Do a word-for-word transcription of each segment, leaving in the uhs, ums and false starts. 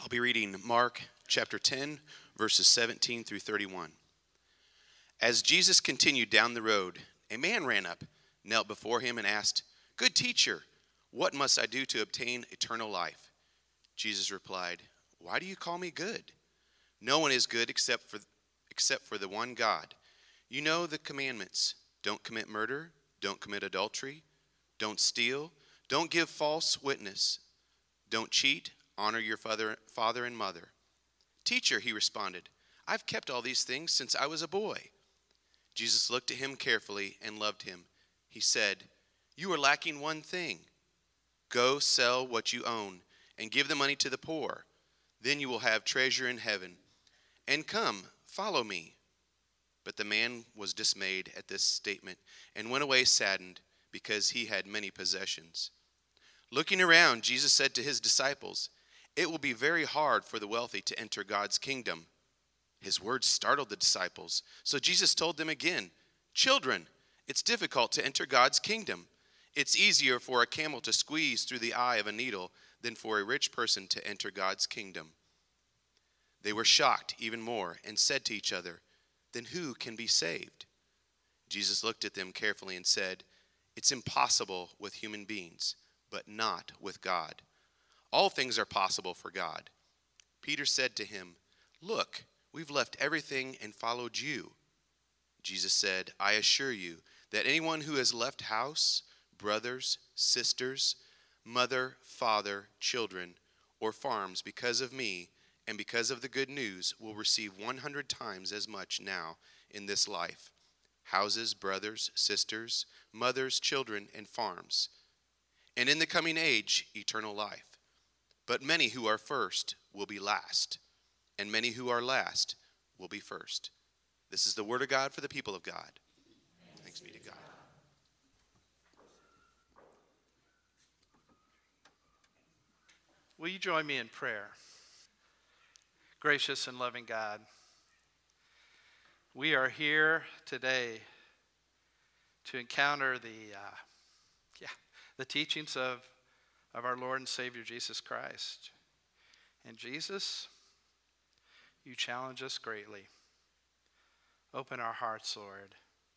I'll be reading Mark chapter ten, verses seventeen through thirty-one. As Jesus continued down the road, a man ran up, knelt before him, and asked, "Good teacher, what must I do to obtain eternal life?" Jesus replied, "Why do you call me good? No one is good except for, except for the one God. You know the commandments. Don't commit murder, don't commit adultery, don't steal, don't give false witness, don't cheat, honor your father, father and mother." "Teacher," he responded, "I've kept all these things since I was a boy." Jesus looked at him carefully and loved him. He said, "You are lacking one thing. Go sell what you own and give the money to the poor. Then you will have treasure in heaven. And come, follow me." But the man was dismayed at this statement and went away saddened because he had many possessions. Looking around, Jesus said to his disciples, "It will be very hard for the wealthy to enter God's kingdom." His words startled the disciples. So Jesus told them again, "Children, it's difficult to enter God's kingdom. It's easier for a camel to squeeze through the eye of a needle than for a rich person to enter God's kingdom." They were shocked even more and said to each other, "Then who can be saved?" Jesus looked at them carefully and said, "It's impossible with human beings, but not with God. All things are possible for God." Peter said to him, "Look, we've left everything and followed you." Jesus said, "I assure you that anyone who has left house, brothers, sisters, mother, father, children, or farms because of me and because of the good news will receive one hundred times as much now in this life. Houses, brothers, sisters, mothers, children, and farms. And in the coming age, eternal life. But many who are first will be last, and many who are last will be first." This is the word of God for the people of God. Thanks be to God. Will you join me in prayer? Gracious and loving God, we are here today to encounter the uh, yeah, the teachings of, of our Lord and Savior Jesus Christ. And Jesus, you challenge us greatly. Open our hearts, Lord,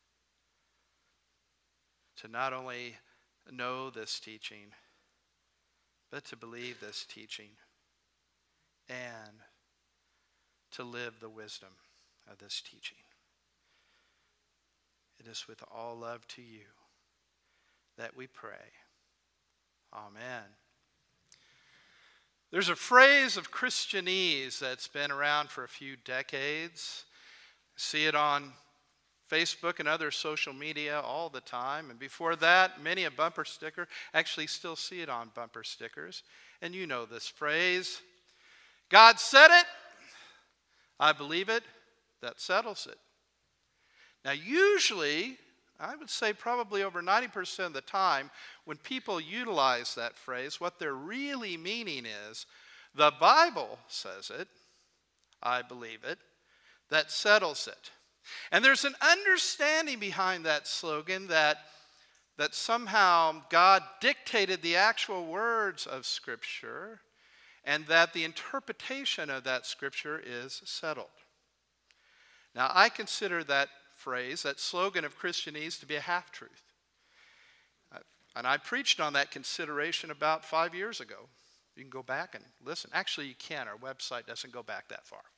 to not only know this teaching, but to believe this teaching and to live the wisdom of this teaching. It is with all love to you that we pray. Amen. There's a phrase of Christianese that's been around for a few decades. See it on Facebook and other social media all the time. And before that, many a bumper sticker. Actually, still see it on bumper stickers. And you know this phrase. God said it. I believe it. That settles it. Now, usually, I would say probably over ninety percent of the time, when people utilize that phrase, what they're really meaning is, the Bible says it, I believe it, that settles it. And there's an understanding behind that slogan that, that somehow God dictated the actual words of Scripture and that the interpretation of that Scripture is settled. Now, I consider that phrase, that slogan of Christianese, to be a half-truth. And I preached on that consideration about five years ago. You can go back and listen. Actually, you can. Our website doesn't go back that far.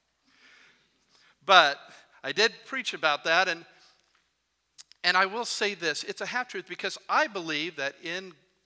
But I did preach about that, and, and I will say this. It's a half-truth because I believe that in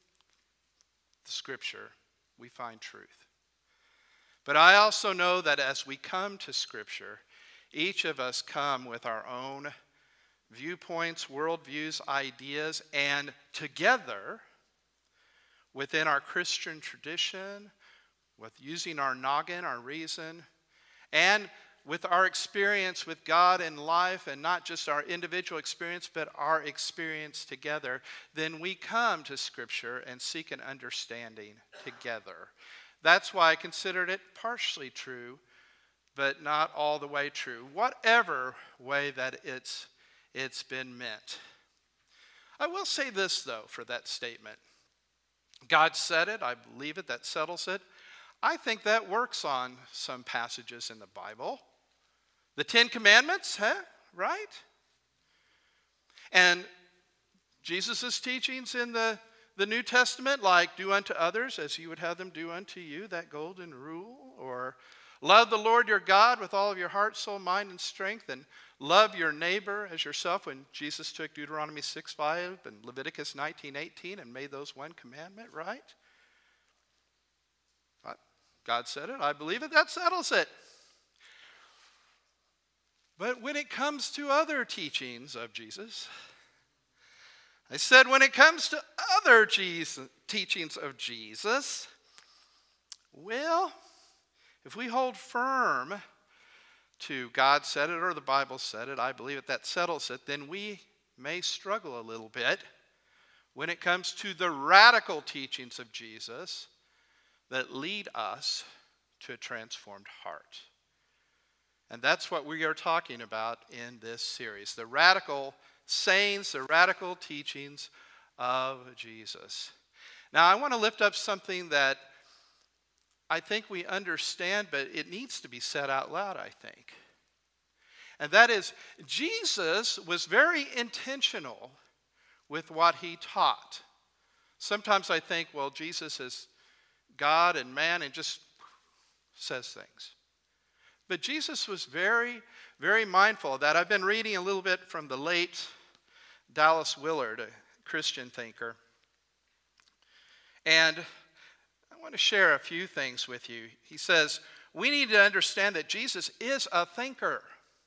the Scripture we find truth. But I also know that as we come to Scripture, each of us come with our own viewpoints, worldviews, ideas, and together, within our Christian tradition, with using our noggin, our reason, and with our experience with God in life, and not just our individual experience, but our experience together, then we come to Scripture and seek an understanding together. That's why I considered it partially true, but not all the way true, whatever way that it's, it's been meant. I will say this, though, for that statement. God said it, I believe it, that settles it. I think that works on some passages in the Bible. The Ten Commandments, huh? Right? And Jesus' teachings in the, the New Testament, like do unto others as you would have them do unto you, that golden rule, or love the Lord your God with all of your heart, soul, mind, and strength, and love your neighbor as yourself, when Jesus took Deuteronomy six five and Leviticus nineteen eighteen and made those one commandment, right? God said it, I believe it, that settles it. But when it comes to other teachings of Jesus, I said when it comes to other Jesus, teachings of Jesus, well, if we hold firm to God said it or the Bible said it, I believe it, that settles it, then we may struggle a little bit when it comes to the radical teachings of Jesus that lead us to a transformed heart. And that's what we are talking about in this series. The radical sayings, the radical teachings of Jesus. Now, I want to lift up something that I think we understand, but it needs to be said out loud, I think. And that is, Jesus was very intentional with what he taught. Sometimes I think, well, Jesus is God and man and just says things. But Jesus was very, very mindful of that. I've been reading a little bit from the late Dallas Willard, a Christian thinker. And I want to share a few things with you. He says, we need to understand that Jesus is a thinker.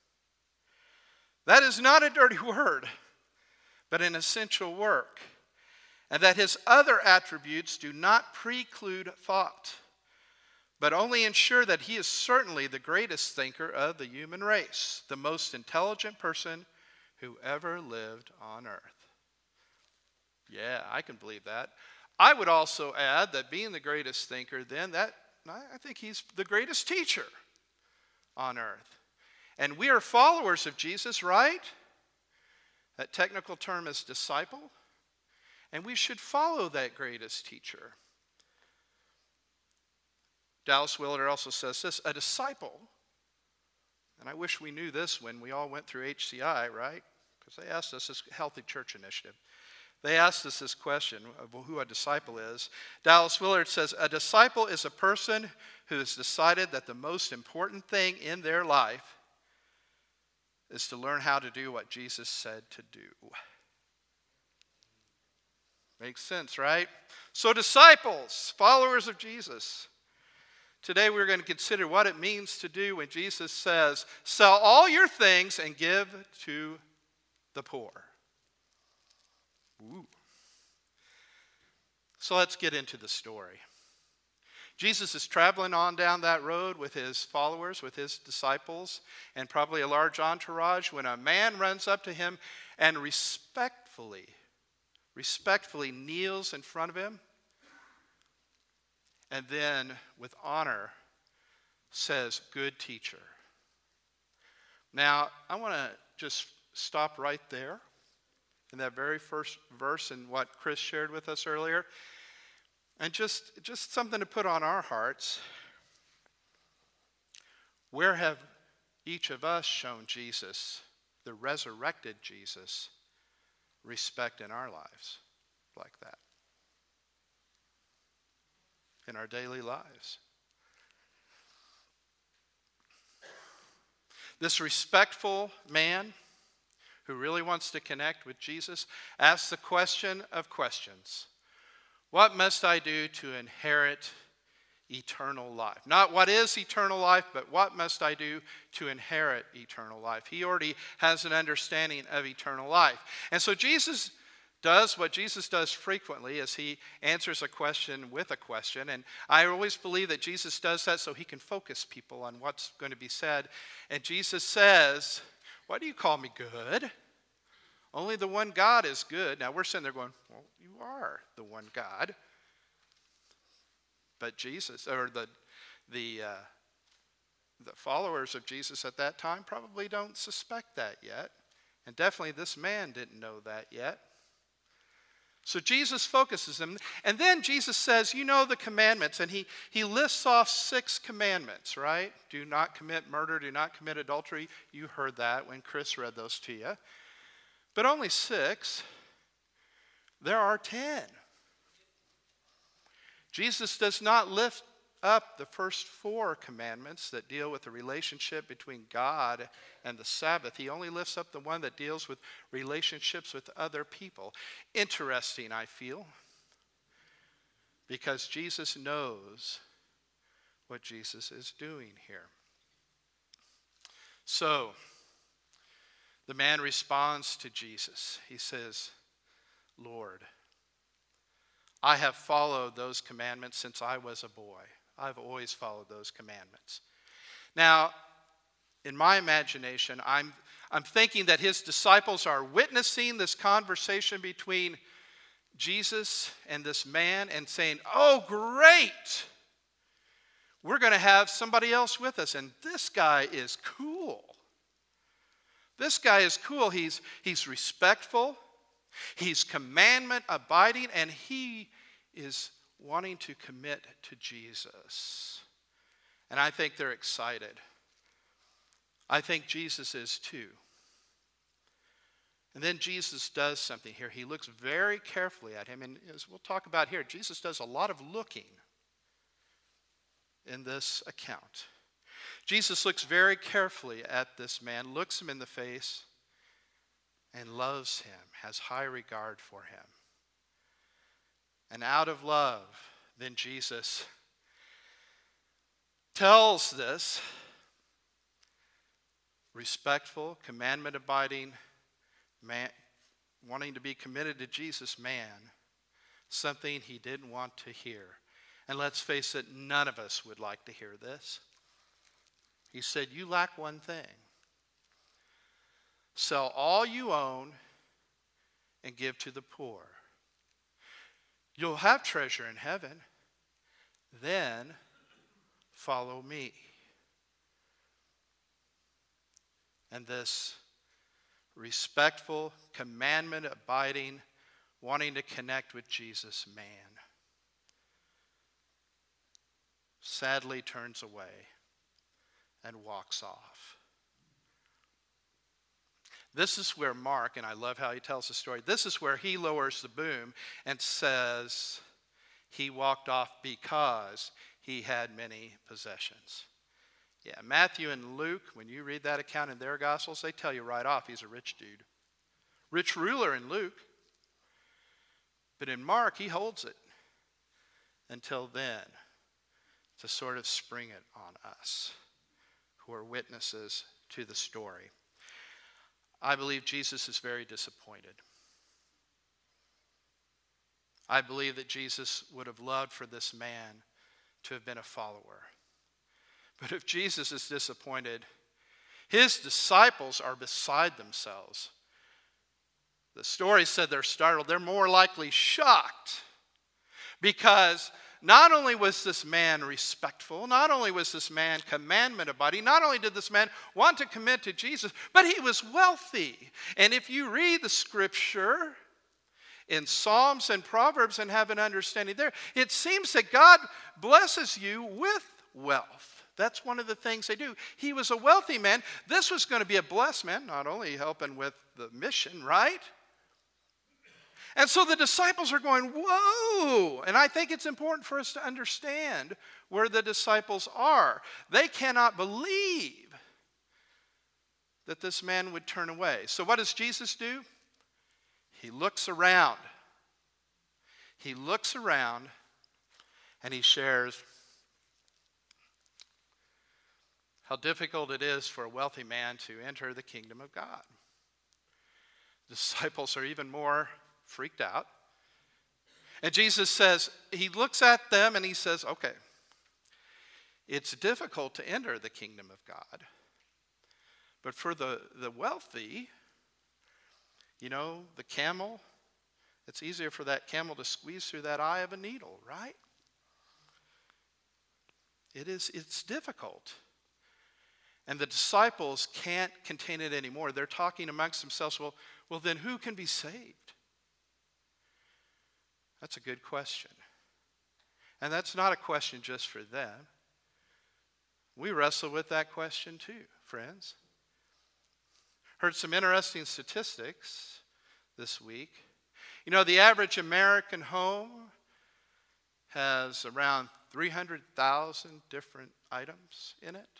That is not a dirty word, but an essential work. And that his other attributes do not preclude thought, but only ensure that he is certainly the greatest thinker of the human race, the most intelligent person who ever lived on earth. Yeah, I can believe that. I would also add that being the greatest thinker, then that I think he's the greatest teacher on earth. And we are followers of Jesus, right? That technical term is disciple. And we should follow that greatest teacher. Dallas Willard also says this, a disciple, and I wish we knew this when we all went through H C I, right? Because they asked us this Healthy Church Initiative. They asked us this question of who a disciple is. Dallas Willard says, a disciple is a person who has decided that the most important thing in their life is to learn how to do what Jesus said to do. Makes sense, right? So disciples, followers of Jesus. Today we're going to consider what it means to do when Jesus says, sell all your things and give to the poor. Ooh. So let's get into the story. Jesus is traveling on down that road with his followers, with his disciples, and probably a large entourage when a man runs up to him and respectfully respectfully kneels in front of him, and then with honor says, good teacher. Now, I want to just stop right there in that very first verse in what Chris shared with us earlier, and just, just something to put on our hearts. Where have each of us shown Jesus, the resurrected Jesus, respect in our lives like that? In our daily lives. This respectful man who really wants to connect with Jesus asks the question of questions. What must I do to inherit eternal life? Not what is eternal life, but what must I do to inherit eternal life? He already has an understanding of eternal life. And so Jesus does what Jesus does frequently as he answers a question with a question. And I always believe that Jesus does that so he can focus people on what's going to be said. And Jesus says, why do you call me good? Only the one God is good. Now we're sitting there going, well, you are the one God. But Jesus, or the the uh, the followers of Jesus at that time probably don't suspect that yet. And definitely this man didn't know that yet. So Jesus focuses them. And then Jesus says, you know the commandments. And he, he lists off six commandments, right? Do not commit murder. Do not commit adultery. You heard that when Chris read those to you. But only six. There are ten. Jesus does not lift up the first four commandments that deal with the relationship between God and the Sabbath. He only lifts up the one that deals with relationships with other people. Interesting, I feel, because Jesus knows what Jesus is doing here. So, the man responds to Jesus. He says, Lord, I have followed those commandments since I was a boy. I've always followed those commandments. Now, in my imagination, I'm, I'm thinking that his disciples are witnessing this conversation between Jesus and this man and saying, oh, great! We're going to have somebody else with us, and this guy is cool. This guy is cool. He's, he's respectful. He's commandment abiding, and he is wanting to commit to Jesus. And I think they're excited. I think Jesus is too. And then Jesus does something here. He looks very carefully at him, and as we'll talk about here, Jesus does a lot of looking in this account. Jesus looks very carefully at this man, looks him in the face, and loves him, has high regard for him. And out of love, then Jesus tells this respectful, commandment-abiding man, wanting to be committed to Jesus man, something he didn't want to hear. And let's face it, none of us would like to hear this. He said, you lack one thing. Sell all you own and give to the poor. You'll have treasure in heaven. Then follow me. And this respectful, commandment-abiding, wanting to connect with Jesus man sadly turns away and walks off. This is where Mark, and I love how he tells the story, this is where he lowers the boom and says he walked off because he had many possessions. Yeah, Matthew and Luke, when you read that account in their Gospels, they tell you right off he's a rich dude. Rich ruler in Luke. But in Mark, he holds it until then to sort of spring it on us who are witnesses to the story. I believe Jesus is very disappointed. I believe that Jesus would have loved for this man to have been a follower. But if Jesus is disappointed, his disciples are beside themselves. The story said they're startled. They're more likely shocked because not only was this man respectful, not only was this man commandment-abiding, not only did this man want to commit to Jesus, but he was wealthy. And if you read the scripture in Psalms and Proverbs and have an understanding there, it seems that God blesses you with wealth. That's one of the things they do. He was a wealthy man. This was going to be a blessed man, not only helping with the mission, right? And so the disciples are going, whoa! And I think it's important for us to understand where the disciples are. They cannot believe that this man would turn away. So what does Jesus do? He looks around. He looks around and he shares how difficult it is for a wealthy man to enter the kingdom of God. The disciples are even more freaked out. And Jesus says, he looks at them and he says, okay, it's difficult to enter the kingdom of God. But for the, the wealthy, you know, the camel, it's easier for that camel to squeeze through that eye of a needle, right? It is, it's difficult. And the disciples can't contain it anymore. They're talking amongst themselves, well, well then who can be saved? That's a good question. And that's not a question just for them. We wrestle with that question too, friends. Heard some interesting statistics this week. You know, the average American home has around three hundred thousand different items in it.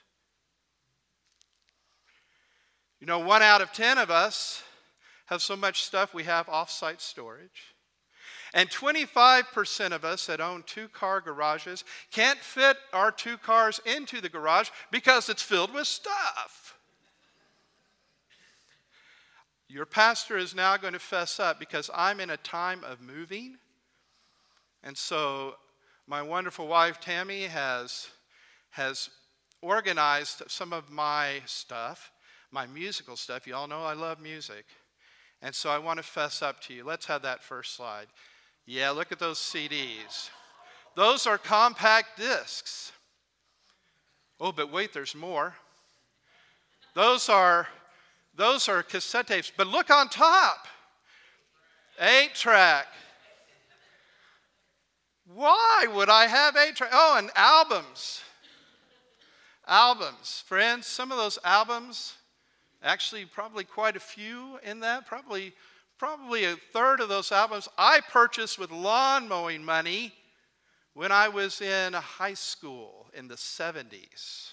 You know, one out of ten of us have so much stuff we have off-site storage. And twenty-five percent of us that own two-car garages can't fit our two cars into the garage because it's filled with stuff. Your pastor is now going to fess up because I'm in a time of moving. And so my wonderful wife, Tammy, has, has organized some of my stuff, my musical stuff. You all know I love music. And so I want to fess up to you. Let's have that first slide. Yeah, look at those C Ds. Those are compact discs. Oh, but wait, there's more. Those are, those are cassette tapes. But look on top. Eight track. Why would I have eight track? Oh, and albums. Albums. Friends, some of those albums, actually probably quite a few in that, probably Probably a third of those albums I purchased with lawn mowing money when I was in high school in the seventies.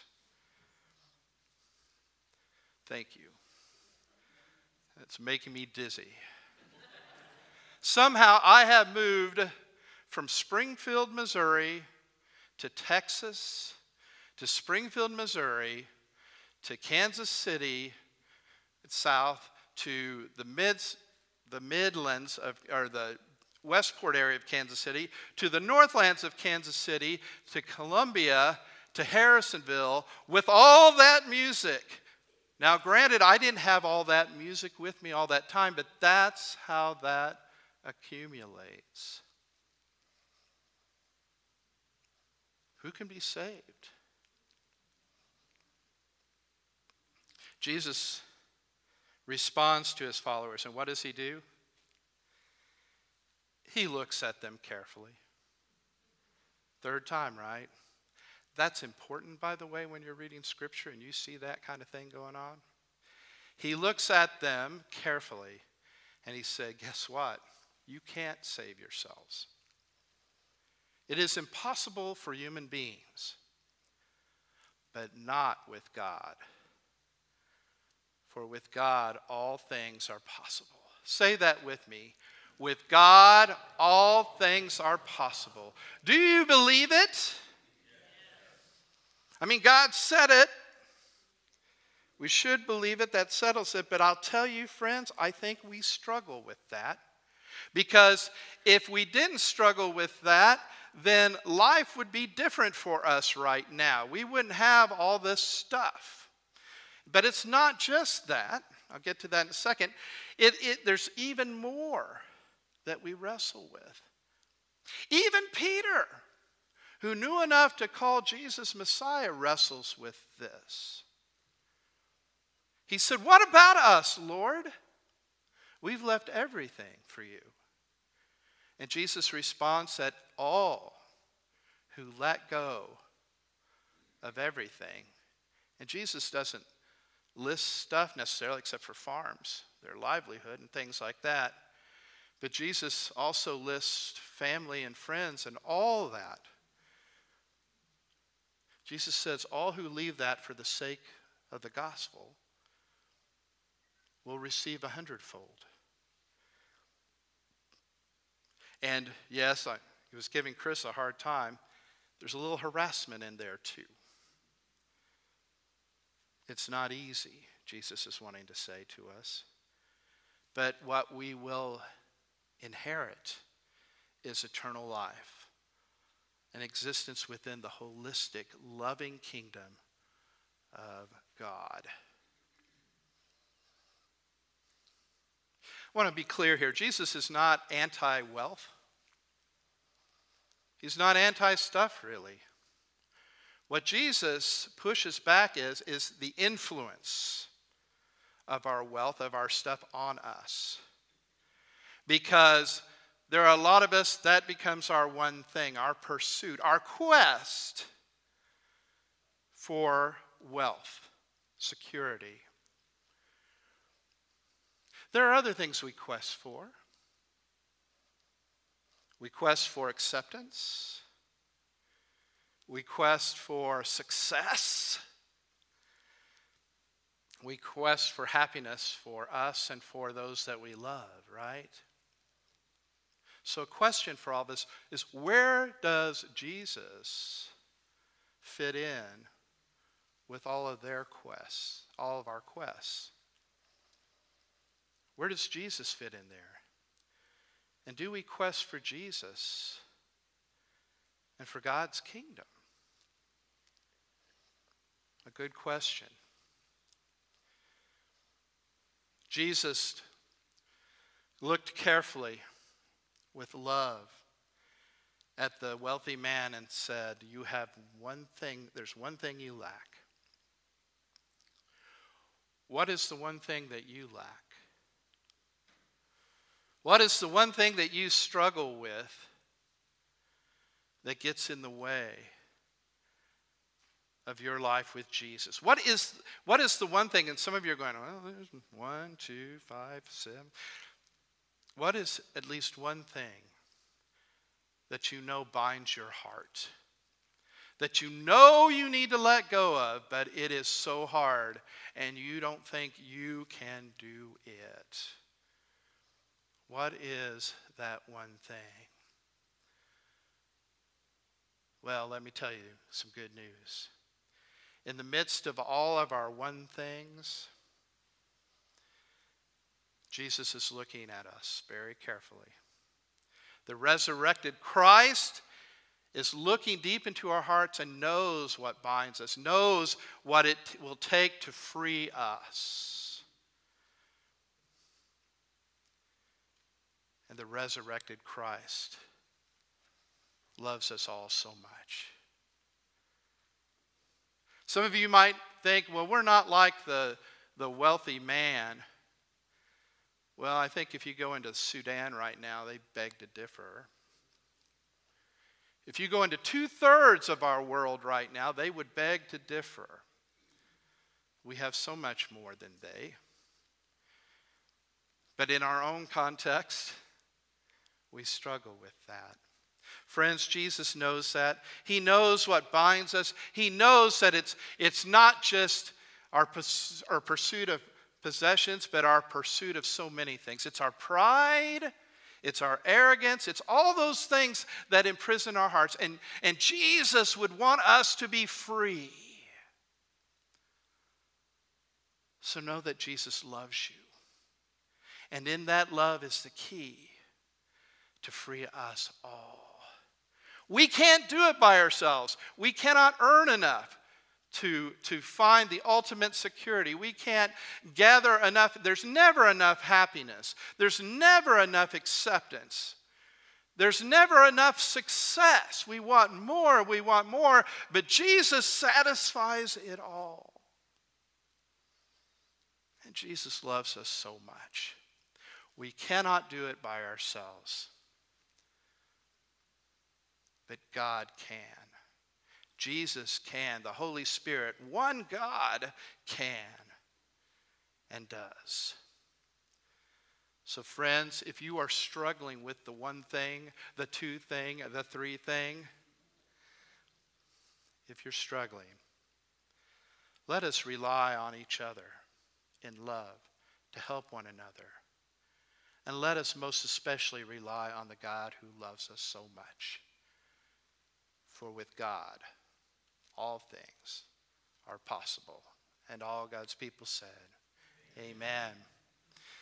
Thank you. That's making me dizzy. Somehow I have moved from Springfield, Missouri to Texas, to Springfield, Missouri, to Kansas City, south, to the mid the Midlands of, or the Westport area of Kansas City, to the Northlands of Kansas City, to Columbia, to Harrisonville, with all that music. Now, granted, I didn't have all that music with me all that time, but that's how that accumulates. Who can be saved? Jesus responds to his followers, and what does he do? He looks at them carefully. Third time, right? That's important, by the way, when you're reading Scripture and you see that kind of thing going on. He looks at them carefully, and he said, guess what? You can't save yourselves. It is impossible for human beings, but not with God. For with God, all things are possible. Say that with me. With God, all things are possible. Do you believe it? I mean, God said it. We should believe it. That settles it. But I'll tell you, friends, I think we struggle with that. Because if we didn't struggle with that, then life would be different for us right now. We wouldn't have all this stuff. But it's not just that. I'll get to that in a second. It, it, there's even more that we wrestle with. Even Peter, who knew enough to call Jesus Messiah, wrestles with this. He said, what about us, Lord? We've left everything for you. And Jesus responds that all who let go of everything, and Jesus doesn't list stuff necessarily except for farms, their livelihood and things like that. But Jesus also lists family and friends and all that. Jesus says all who leave that for the sake of the gospel will receive a hundredfold. And yes, I he was giving Chris a hard time. There's a little harassment in there too. It's not easy, Jesus is wanting to say to us. But what we will inherit is eternal life, an existence within the holistic, loving kingdom of God. I want to be clear here. Jesus is not anti-wealth. He's not anti-stuff, really. What Jesus pushes back is, is the influence of our wealth, of our stuff on us. Because there are a lot of us, that becomes our one thing, our pursuit, our quest for wealth, security. There are other things we quest for. We quest for acceptance. We quest for success. We quest for happiness for us and for those that we love, right? So a question for all of us is, where does Jesus fit in with all of their quests, all of our quests? Where does Jesus fit in there? And do we quest for Jesus and for God's kingdom? A good question. Jesus looked carefully with love at the wealthy man and said, you have one thing, there's one thing you lack. What is the one thing that you lack? What is the one thing that you struggle with that gets in the way of your life with Jesus? What is, what is the one thing, and some of you are going, well, there's one, two, five, seven. What is at least one thing that you know binds your heart? That you know you need to let go of, but it is so hard and you don't think you can do it. What is that one thing? Well, let me tell you some good news. In the midst of all of our one things, Jesus is looking at us very carefully. The resurrected Christ is looking deep into our hearts and knows what binds us, knows what it will take to free us. And the resurrected Christ loves us all so much. Some of you might think, well, we're not like the, the wealthy man. Well, I think if you go into Sudan right now, they beg to differ. If you go into two-thirds of our world right now, they would beg to differ. We have so much more than they. But in our own context, we struggle with that. Friends, Jesus knows that. He knows what binds us. He knows that it's, it's not just our, our pursuit of possessions, but our pursuit of so many things. It's our pride. It's our arrogance. It's all those things that imprison our hearts. And, and Jesus would want us to be free. So know that Jesus loves you. And in that love is the key to free us all. We can't do it by ourselves. We cannot earn enough to, to find the ultimate security. We can't gather enough. There's never enough happiness. There's never enough acceptance. There's never enough success. We want more, we want more, but Jesus satisfies it all. And Jesus loves us so much. We cannot do it by ourselves. But God can. Jesus can. The Holy Spirit, one God, can and does. So friends, if you are struggling with the one thing, the two thing, the three thing, if you're struggling, let us rely on each other in love to help one another. And let us most especially rely on the God who loves us so much. For with God, all things are possible. And all God's people said, amen. Amen.